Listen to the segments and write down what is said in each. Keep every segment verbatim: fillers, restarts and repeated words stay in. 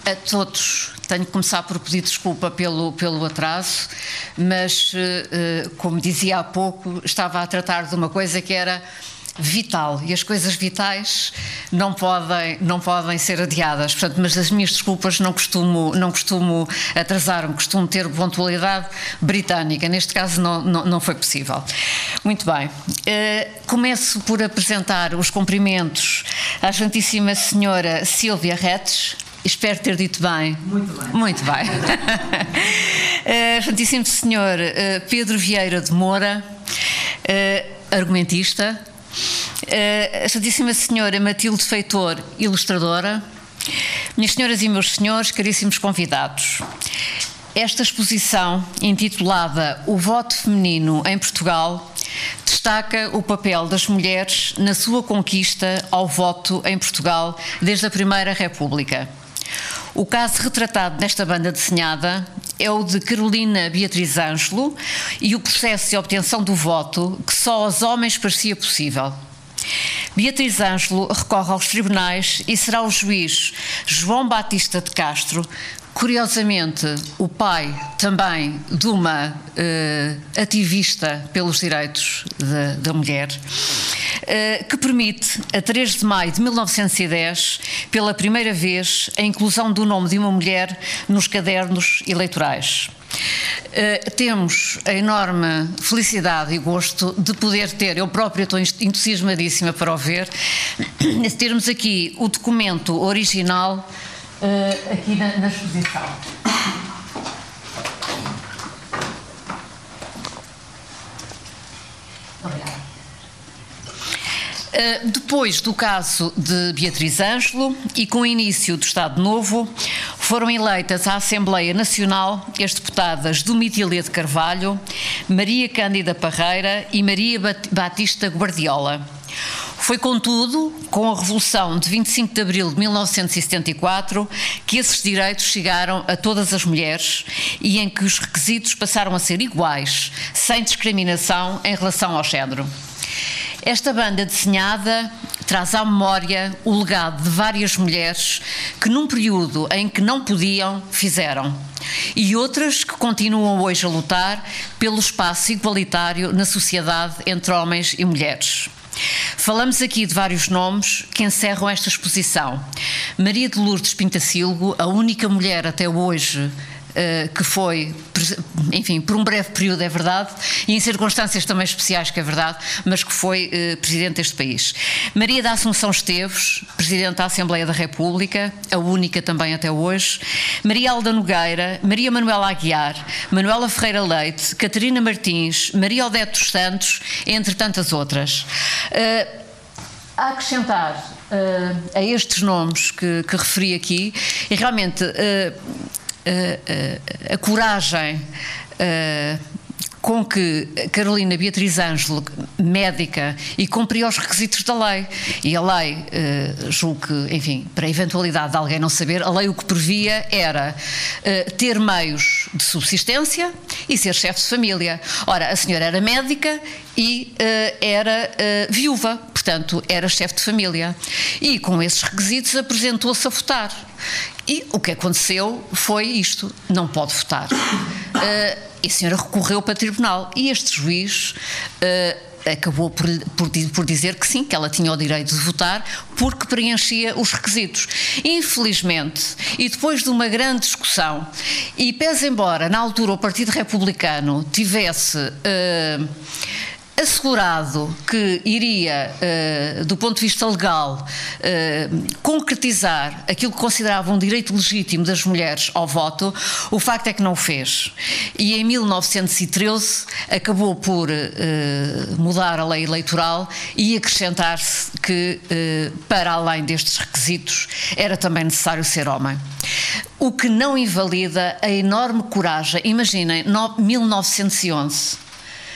a todos. Tenho que começar por pedir desculpa pelo, pelo atraso, mas, como dizia há pouco, estava a tratar de uma coisa que era vital, e as coisas vitais não podem, não podem ser adiadas. Portanto, mas as minhas desculpas, não costumo, não costumo atrasar-me, costumo ter pontualidade britânica. Neste caso não, não, não foi possível. Muito bem. Uh, começo por apresentar os cumprimentos à Santíssima Senhora Sílvia Retes. Espero ter dito bem. Muito bem. Muito bem. uh, Santíssimo Senhor uh, Pedro Vieira de Moura, uh, argumentista. Uh, a Santíssima Senhora Matilde Feitor, ilustradora. Minhas senhoras e meus senhores, caríssimos convidados, esta exposição, intitulada O Voto Feminino em Portugal, destaca o papel das mulheres na sua conquista ao voto em Portugal desde a Primeira República. O caso retratado nesta banda desenhada é o de Carolina Beatriz Ângelo e o processo de obtenção do voto que só aos homens parecia possível. Beatriz Ângelo recorre aos tribunais e será o juiz João Batista de Castro, curiosamente o pai também de uma uh, ativista pelos direitos de, da mulher, uh, que permite, a três de maio de mil novecentos e dez, pela primeira vez, a inclusão do nome de uma mulher nos cadernos eleitorais. Uh, temos a enorme felicidade e gosto de poder ter, eu própria estou entusiasmadíssima para o ver, de termos aqui o documento original uh, aqui na, na exposição. Obrigada. Uh, depois do caso de Beatriz Ângelo e com o início do Estado Novo, foram eleitas à Assembleia Nacional as deputadas Domitília de Carvalho, Maria Cândida Parreira e Maria Batista Guardiola. Foi, contudo, com a Revolução de vinte e cinco de abril de mil novecentos e setenta e quatro que esses direitos chegaram a todas as mulheres e em que os requisitos passaram a ser iguais, sem discriminação em relação ao género. Esta banda desenhada traz à memória o legado de várias mulheres que, num período em que não podiam, fizeram, e outras que continuam hoje a lutar pelo espaço igualitário na sociedade entre homens e mulheres. Falamos aqui de vários nomes que encerram esta exposição. Maria de Lourdes Pintacilgo, a única mulher até hoje Uh, que foi, enfim, por um breve período, é verdade, e em circunstâncias também especiais, que é verdade, mas que foi uh, Presidente deste país. Maria da Assunção Esteves, Presidente da Assembleia da República, a única também até hoje. Maria Alda Nogueira, Maria Manuela Aguiar, Manuela Ferreira Leite, Catarina Martins, Maria Odete dos Santos, entre tantas outras. Uh, a acrescentar uh, a estes nomes que, que referi aqui, e realmente uh, Uh, uh, a coragem uh, com que Carolina Beatriz Ângelo, médica, e cumpria os requisitos da lei. E a lei, uh, julgo que, enfim, para a eventualidade de alguém não saber, a lei o que previa era uh, ter meios de subsistência e ser chefe de família. Ora, a senhora era médica e uh, era uh, viúva, portanto, era chefe de família. E com esses requisitos apresentou-se a votar. E o que aconteceu foi isto: não pode votar. Uh, e a senhora recorreu para o tribunal e este juiz uh, acabou por, por, por dizer que sim, que ela tinha o direito de votar porque preenchia os requisitos. Infelizmente, e depois de uma grande discussão, e pese embora na altura o Partido Republicano tivesse Uh, assegurado que iria, uh, do ponto de vista legal, uh, concretizar aquilo que considerava um direito legítimo das mulheres ao voto, o facto é que não o fez. E em mil novecentos e treze acabou por uh, mudar a lei eleitoral e acrescentar-se que, uh, para além destes requisitos, era também necessário ser homem. O que não invalida a enorme coragem. Imaginem, no, mil novecentos e onze,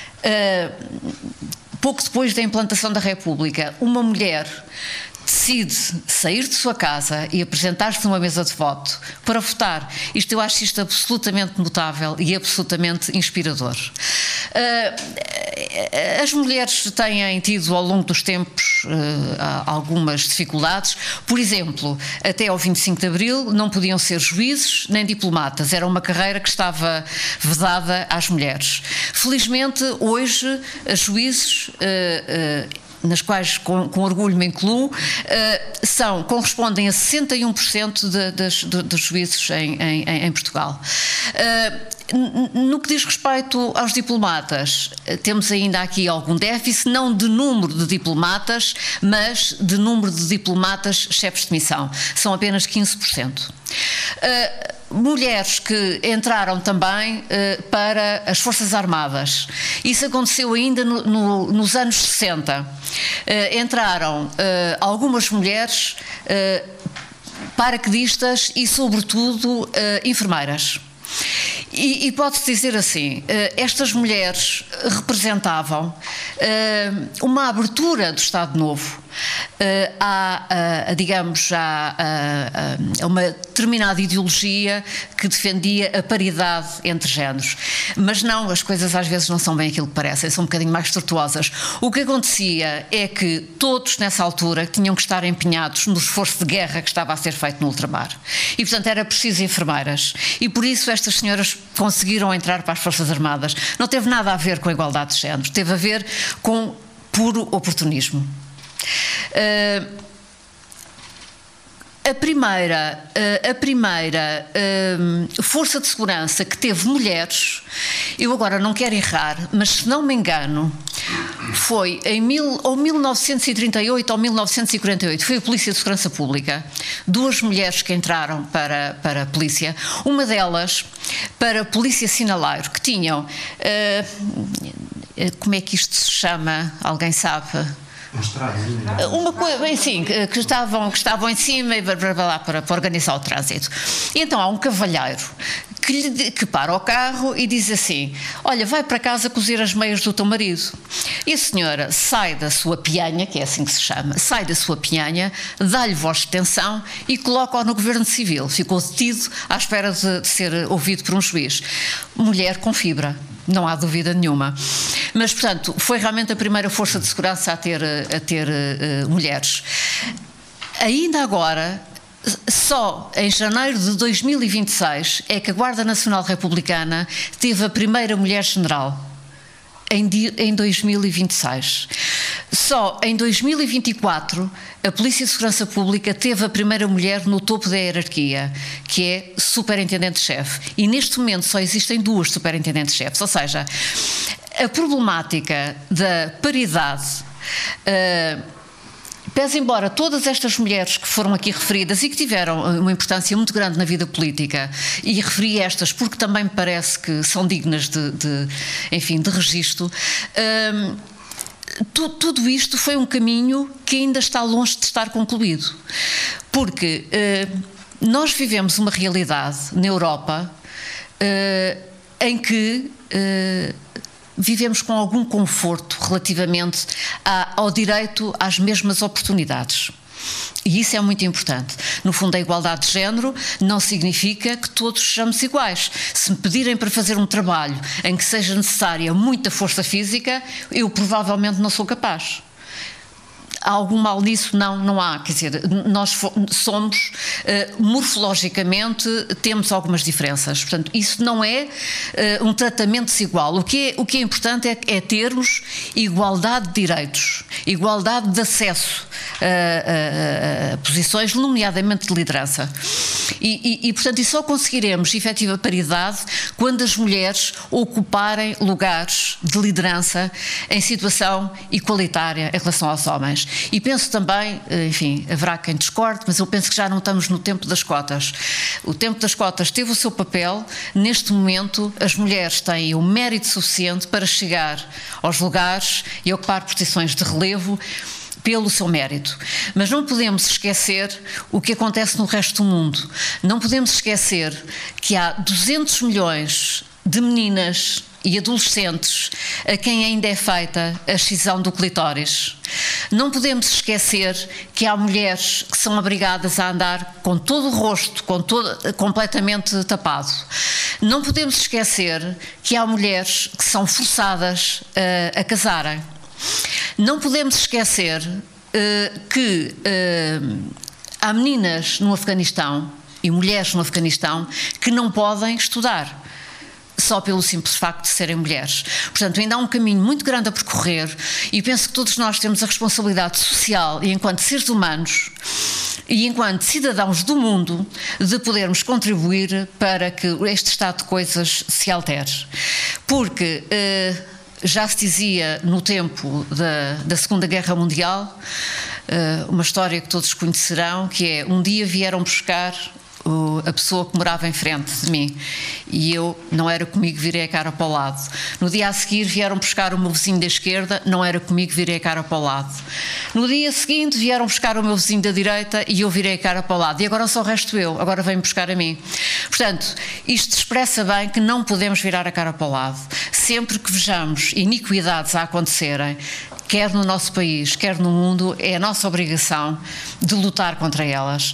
Uh, pouco depois da implantação da República, uma mulher decide sair de sua casa e apresentar-se numa mesa de voto para votar. Isto, eu acho isto absolutamente notável e absolutamente inspirador. Uh, As mulheres têm tido ao longo dos tempos algumas dificuldades. Por exemplo, até ao vinte e cinco de Abril não podiam ser juízes nem diplomatas, era uma carreira que estava vedada às mulheres. Felizmente, hoje, as juízes, nas quais com, com orgulho me incluo, são, correspondem a sessenta e um por cento de, de, de, dos juízes em, em, em Portugal. No que diz respeito aos diplomatas, temos ainda aqui algum déficit, não de número de diplomatas, mas de número de diplomatas chefes de missão. São apenas quinze por cento. Uh, mulheres que entraram também uh, para as Forças Armadas. Isso aconteceu ainda no, no, nos anos sessenta. Uh, entraram uh, algumas mulheres uh, paraquedistas e, sobretudo, uh, enfermeiras. E, e pode-se dizer assim, estas mulheres representavam uh, uma abertura do Estado Novo uh, a, a, a, digamos, a, a, a uma determinada ideologia que defendia a paridade entre géneros. Mas não, as coisas às vezes não são bem aquilo que parecem, são um bocadinho mais tortuosas. O que acontecia é que todos nessa altura tinham que estar empenhados no esforço de guerra que estava a ser feito no ultramar. E portanto era preciso enfermeiras. E por isso estas senhoras conseguiram entrar para as Forças Armadas. Não teve nada a ver com a igualdade de género, teve a ver com puro oportunismo. Uh, a primeira, uh, a primeira uh, força de segurança que teve mulheres, eu agora não quero errar, mas se não me engano, foi em mil, ou mil novecentos e trinta e oito ou mil novecentos e quarenta e oito, foi a Polícia de Segurança Pública, duas mulheres que entraram para, para a polícia, uma delas para a Polícia Sinaleiro, que tinham, uh, como é que isto se chama, alguém sabe? Uma coisa, bem, sim, que estavam, que estavam em cima e para, para, para, para organizar o trânsito. E então há um cavalheiro que, lhe, que para o carro e diz assim: olha, vai para casa cozer as meias do teu marido. E a senhora sai da sua pianha, que é assim que se chama, sai da sua pianha, dá-lhe voz de detenção e coloca-o no governo civil. Ficou detido à espera de, de ser ouvido por um juiz. Mulher com fibra. Não há dúvida nenhuma. Mas, portanto, foi realmente a primeira força de segurança a ter, a ter uh, mulheres. Ainda agora, só em janeiro de dois mil e vinte e seis é que a Guarda Nacional Republicana teve a primeira mulher general. Em, em dois mil e vinte e seis. Só em dois mil e vinte e quatro a Polícia de Segurança Pública teve a primeira mulher no topo da hierarquia, que é superintendente-chefe. E neste momento só existem duas superintendentes-chefes. Ou seja, a problemática da paridade, uh, pese embora todas estas mulheres que foram aqui referidas e que tiveram uma importância muito grande na vida política, e referi estas porque também me parece que são dignas de, de enfim, de registro, hum, tu, tudo isto foi um caminho que ainda está longe de estar concluído. Porque hum, nós vivemos uma realidade na Europa hum, em que hum, vivemos com algum conforto relativamente a, ao direito às mesmas oportunidades. E isso é muito importante. No fundo, a igualdade de género não significa que todos sejamos iguais. Se me pedirem para fazer um trabalho em que seja necessária muita força física, eu provavelmente não sou capaz. Há algum mal nisso? Não, não há. Quer dizer, nós somos, uh, morfologicamente, temos algumas diferenças. Portanto, isso não é uh, um tratamento desigual. O que é, o que é importante é, é termos igualdade de direitos, igualdade de acesso a, a, a posições, nomeadamente de liderança. E, e, e, portanto, e só conseguiremos efetiva paridade quando as mulheres ocuparem lugares de liderança em situação igualitária em relação aos homens. E penso também, enfim, haverá quem discorde, mas eu penso que já não estamos no tempo das cotas. O tempo das cotas teve o seu papel. Neste momento, as mulheres têm o mérito suficiente para chegar aos lugares e ocupar posições de relevo pelo seu mérito. Mas não podemos esquecer o que acontece no resto do mundo. Não podemos esquecer que há duzentos milhões de meninas e adolescentes a quem ainda é feita a excisão do clitóris. Não podemos esquecer que há mulheres que são obrigadas a andar com todo o rosto, com todo, completamente tapado. Não podemos esquecer que há mulheres que são forçadas uh, a casarem. Não podemos esquecer uh, que uh, há meninas no Afeganistão e mulheres no Afeganistão que não podem estudar, só pelo simples facto de serem mulheres. Portanto, ainda há um caminho muito grande a percorrer e penso que todos nós temos a responsabilidade social e enquanto seres humanos e enquanto cidadãos do mundo de podermos contribuir para que este estado de coisas se altere. Porque eh, já se dizia no tempo da, da Segunda Guerra Mundial, eh, uma história que todos conhecerão, que é: um dia vieram buscar a pessoa que morava em frente de mim e eu, não era comigo, virei a cara para o lado. No dia a seguir vieram buscar o meu vizinho da esquerda, não era comigo, virei a cara para o lado. No dia seguinte vieram buscar o meu vizinho da direita e eu virei a cara para o lado. E agora só resto eu, agora vem buscar a mim. Portanto, isto expressa bem que não podemos virar a cara para o lado. Sempre que vejamos iniquidades a acontecerem, quer no nosso país, quer no mundo, é a nossa obrigação de lutar contra elas.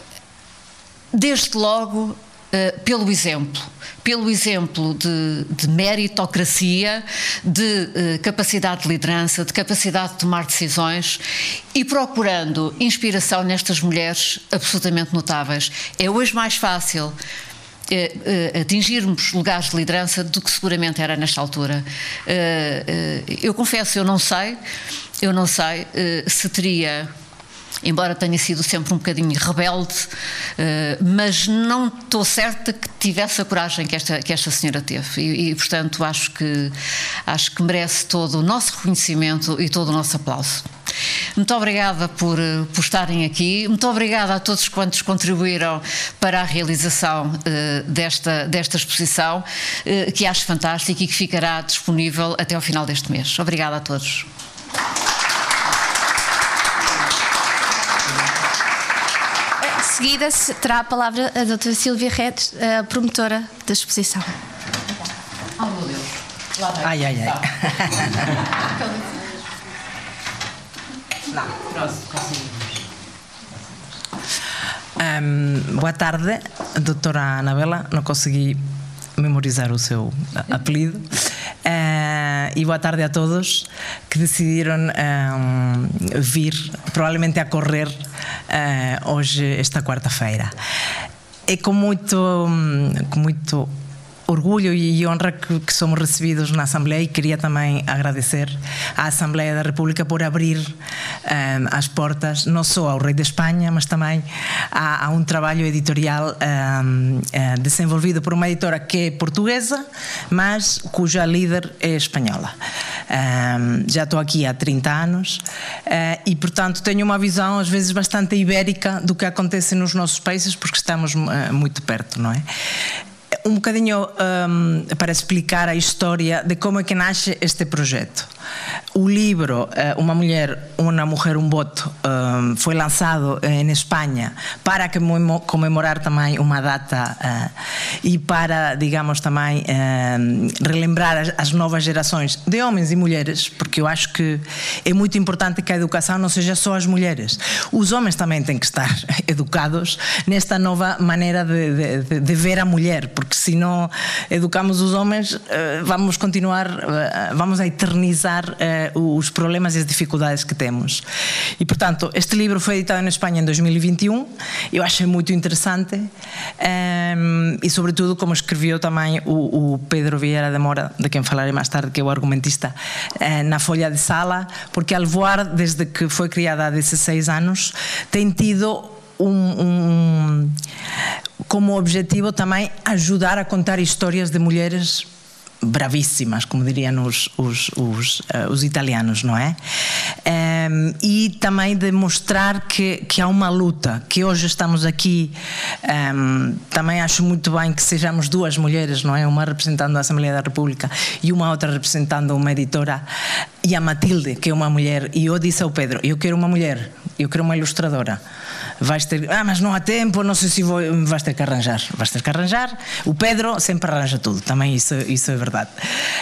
Desde logo, uh, pelo exemplo, pelo exemplo de, de meritocracia, de uh, capacidade de liderança, de capacidade de tomar decisões e procurando inspiração nestas mulheres absolutamente notáveis. É hoje mais fácil uh, uh, atingirmos lugares de liderança do que seguramente era nesta altura. Uh, uh, eu confesso, eu não sei, eu não sei uh, se teria... Embora tenha sido sempre um bocadinho rebelde, uh, mas não estou certa que tivesse a coragem que esta, que esta senhora teve. E, e, portanto, acho que, acho que merece todo o nosso reconhecimento e todo o nosso aplauso. Muito obrigada por, por estarem aqui. Muito obrigada a todos quantos contribuíram para a realização uh, desta, desta exposição, uh, que acho fantástica e que ficará disponível até ao final deste mês. Obrigada a todos. De seguida terá a palavra a doutora Silvia Redes, a promotora da exposição. Oh, meu Deus. Lá vai. Ai, ai, ai. um, boa tarde, doutora Anabela. Não consegui memorizar o seu apelido. Uh, e boa tarde a todos que decidiram um, vir, provavelmente a correr uh, hoje, esta quarta-feira. É com muito, com muito orgulho e honra que, que somos recebidos na Assembleia, e queria também agradecer à Assembleia da República por abrir um, as portas não só ao Rei de Espanha, mas também a, a um trabalho editorial um, uh, desenvolvido por uma editora que é portuguesa, mas cuja líder é espanhola. Um, já estou aqui há trinta anos uh, e, portanto, tenho uma visão às vezes bastante ibérica do que acontece nos nossos países, porque estamos uh, muito perto, não é? Um bocadinho um, para explicar a história de como é que nasce este projeto. O livro Uma Mulher, Uma Mulher, Um Voto um, foi lançado em Espanha para comemorar também uma data uh, e para, digamos, também uh, relembrar as, as novas gerações de homens e mulheres, porque eu acho que é muito importante que a educação não seja só as mulheres. Os homens também têm que estar educados nesta nova maneira de, de, de ver a mulher, porque se não educamos os homens, uh, vamos continuar, uh, vamos a eternizar Uh, os problemas e as dificuldades que temos. E, portanto, este livro foi editado na Espanha em dois mil e vinte e um. Eu achei muito interessante um, e, sobretudo, como escreveu também o, o Pedro Vieira de Mora, de quem falarei mais tarde, que é o argumentista, uh, na Folha de Sala, porque a Alvoar, desde que foi criada há dezesseis anos, tem tido um, um, como objetivo também ajudar a contar histórias de mulheres bravíssimas, como diriam os, os, os, uh, os italianos, não é? Um, e também de mostrar que, que há uma luta, que hoje estamos aqui. Um, também acho muito bem que sejamos duas mulheres, não é? Uma representando a Assembleia da República e uma outra representando uma editora, e a Matilde, que é uma mulher. E eu disse ao Pedro: eu quero uma mulher, eu quero uma ilustradora. vais ter, ah, mas não há tempo, não sei se vou, vais ter que arranjar. Vais ter que arranjar. O Pedro sempre arranja tudo, também isso, isso é verdade.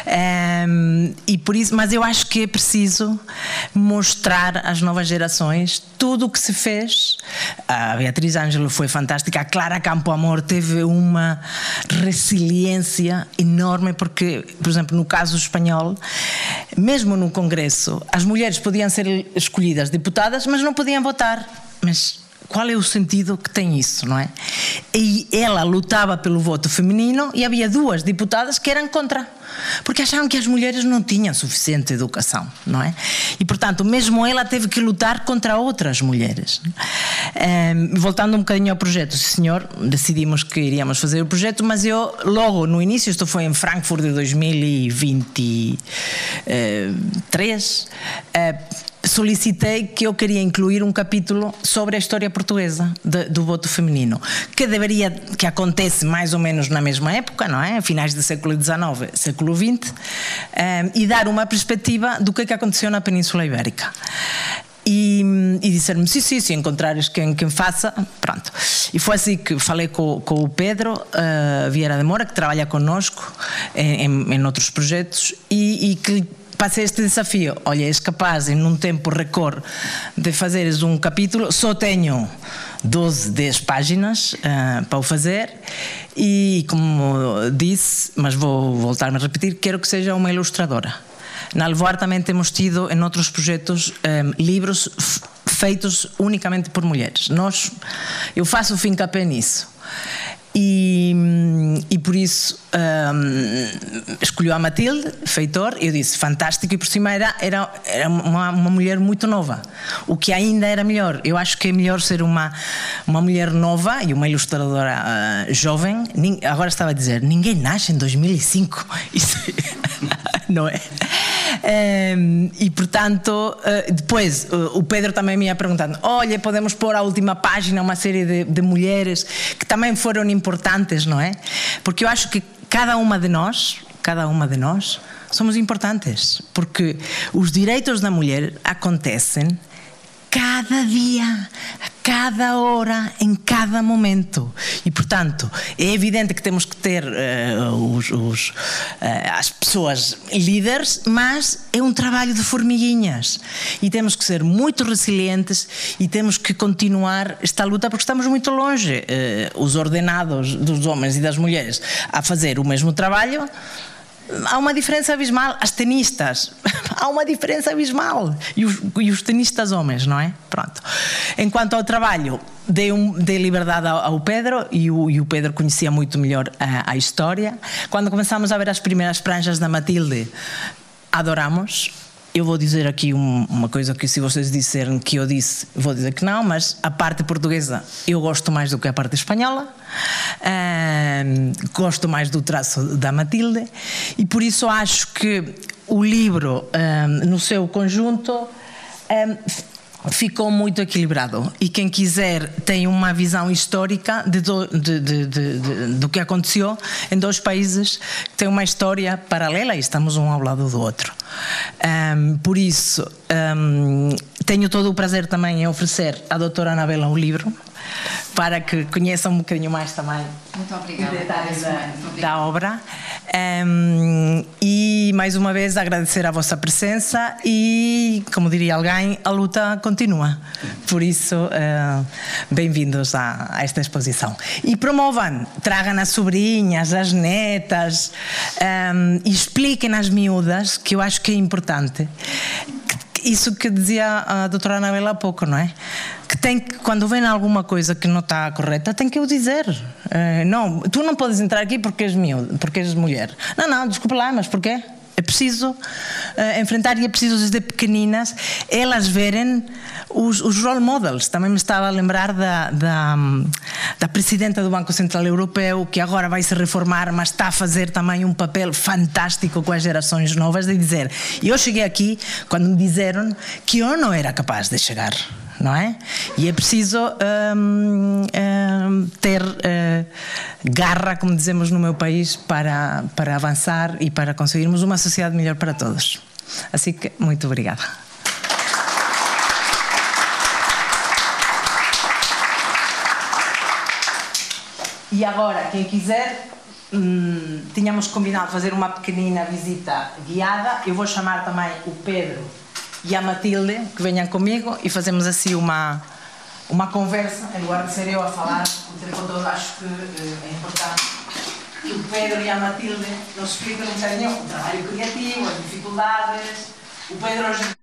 Um, e por isso, mas eu acho que é preciso mostrar às novas gerações tudo o que se fez. A Beatriz Ângelo foi fantástica, a Clara Campoamor teve uma resiliência enorme, porque, por exemplo, no caso espanhol, mesmo no Congresso, as mulheres podiam ser escolhidas deputadas, mas não podiam votar. Mas qual é o sentido que tem isso, não é? E ela lutava pelo voto feminino e havia duas deputadas que eram contra, porque achavam que as mulheres não tinham suficiente educação, não é? E, portanto, mesmo ela teve que lutar contra outras mulheres. Um, voltando um bocadinho ao projeto, senhor, decidimos que iríamos fazer o projeto, mas eu, logo no início, isto foi em Frankfurt de dois mil e vinte e três, uh, solicitei que eu queria incluir um capítulo sobre a história portuguesa de, do voto feminino, que deveria, que acontece mais ou menos na mesma época, não é? Finais do século dezenove, século vinte, um, e dar uma perspectiva do que é que aconteceu na Península Ibérica. E, e disseram-me, sim, sim, se encontrares quem, quem faça, pronto. E foi assim que falei com, com o Pedro uh, Vieira de Moura, que trabalha connosco em, em, em outros projetos, e, e que passei este desafio. Olha, és capaz, em um tempo recorde, de fazeres um capítulo. Só tenho doze, dez páginas uh, para o fazer, e, como disse, mas vou voltar-me a repetir, quero que seja uma ilustradora. Na Alvoar também temos tido, em outros projetos, um, livros feitos unicamente por mulheres. Nós, eu faço fincapé nisso. E, e por isso um, escolheu a Matilde Feitor. Eu disse, fantástico, e por cima era, era, era uma, uma mulher muito nova, o que ainda era melhor. Eu acho que é melhor ser uma, uma mulher nova e uma ilustradora uh, jovem. Agora estava a dizer, ninguém nasce em dois mil e cinco. Isso não é? Um, e portanto, uh, depois uh, o Pedro também me ia perguntando, olha, podemos pôr à última página uma série de, de mulheres que também foram importantes, não é? Porque eu acho que cada uma de nós, cada uma de nós somos importantes, porque os direitos da mulher acontecem cada dia, a cada hora, em cada momento. E, portanto, é evidente que temos que ter uh, os, os, uh, as pessoas líderes, mas é um trabalho de formiguinhas. E temos que ser muito resilientes e temos que continuar esta luta, porque estamos muito longe. Uh, os ordenados dos homens e das mulheres a fazer o mesmo trabalho, há uma diferença abismal. As tenistas, há uma diferença abismal. E os, e os tenistas homens, não é? Pronto. Enquanto ao trabalho, dei, um, dei liberdade ao, ao Pedro, e o, e o Pedro conhecia muito melhor a, a história. Quando começámos a ver as primeiras pranchas da Matilde, adoramos. Eu vou dizer aqui um, uma coisa que, se vocês disserem que eu disse, vou dizer que não, mas a parte portuguesa eu gosto mais do que a parte espanhola. Um, gosto mais do traço da Matilde, e por isso acho que o livro, um, no seu conjunto, um, ficou muito equilibrado, e quem quiser tem uma visão histórica de do, de, de, de, de, do que aconteceu em dois países que têm uma história paralela e estamos um ao lado do outro. Um, por isso, um, tenho todo o prazer também em oferecer à doutora Anabela um livro, para que conheçam um bocadinho mais também. Muito obrigada. Detalhes da, da obra. Um, e mais uma vez agradecer a vossa presença, e, como diria alguém, a luta continua. Por isso, uh, bem-vindos a, a esta exposição. E promovam, tragam as sobrinhas, as netas, um, e expliquem às miúdas, que eu acho que é importante. Isso que dizia a doutora Anabela há pouco, não é? Que tem que, quando vem alguma coisa que não está correta, tem que o dizer. Uh, não, tu não podes entrar aqui porque és miúdo, porque és mulher. Não, não, desculpa lá, mas porquê? É preciso uh, enfrentar, e é preciso desde pequeninas elas verem os, os role models. Também me estava a lembrar da, da, da presidenta do Banco Central Europeu, que agora vai se reformar, mas está a fazer também um papel fantástico com as gerações novas, de dizer, eu cheguei aqui quando me disseram que eu não era capaz de chegar. Não é? E é preciso um, um, ter uh, garra, como dizemos no meu país, para, para avançar e para conseguirmos uma sociedade melhor para todos. Assim que, muito obrigada. E agora, quem quiser, hum, tínhamos combinado fazer uma pequenina visita guiada. Eu vou chamar também o Pedro e a Matilde, que venham comigo, e fazemos assim uma, uma conversa, em lugar de ser eu a falar o tempo todo. Acho que é importante que o Pedro e a Matilde nos expliquem um bocadinho o trabalho criativo, as dificuldades. O Pedro hoje